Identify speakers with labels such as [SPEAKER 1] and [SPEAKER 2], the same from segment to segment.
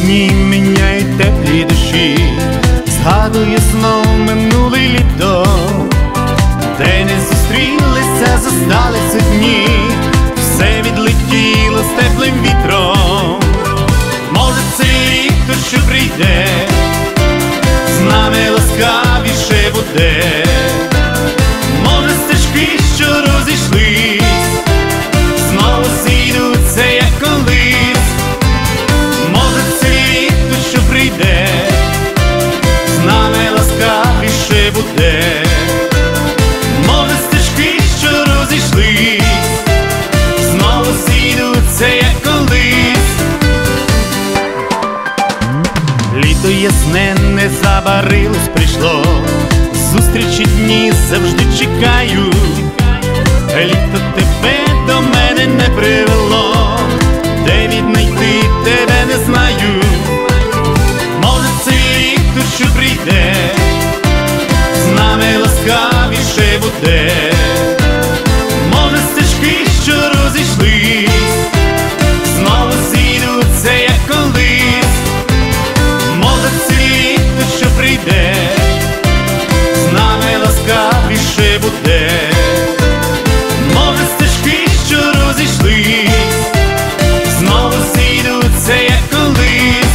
[SPEAKER 1] дні міняють теплі душі, згадує знов минуле літо, де не зустрілися, зосталися дні, все відлетіло з теплим вітром. Може це літо, що прийде, з нами ласкавіше буде. Може стежки, що розійшлись, знову зійдуться, як колись. Може це літо, що прийде, з нами ласкавіше буде. Може стежки, що розійшлись, знову зійдуться, як колись. Літо ясне не забарилось, прийшло, зустрічі дні завжди чекаю. Літо тебе до мене не привело, де віднайти тебе не знаю. Може це літо, що прийде, з нами ласкавіше буде. Може стежки, що розійшлись, знову зійдуться, як колись. Може це літо, що прийде, з нами ласкавіше буде. Може стежки, що розійшлись, знову зійдуться, як колись.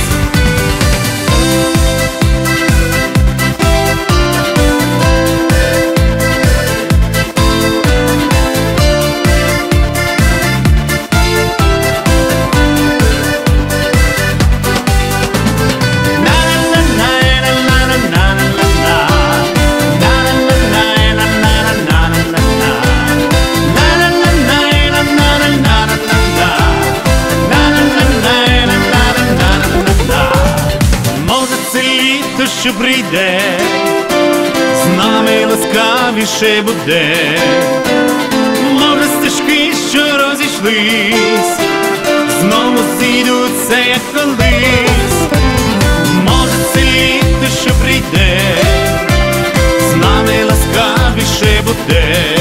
[SPEAKER 1] Що прийде, з нами ласкавіше буде. Може стежки, що розійшлись, знову зійдуться, як колись. Може це літо, що прийде, з нами ласкавіше буде.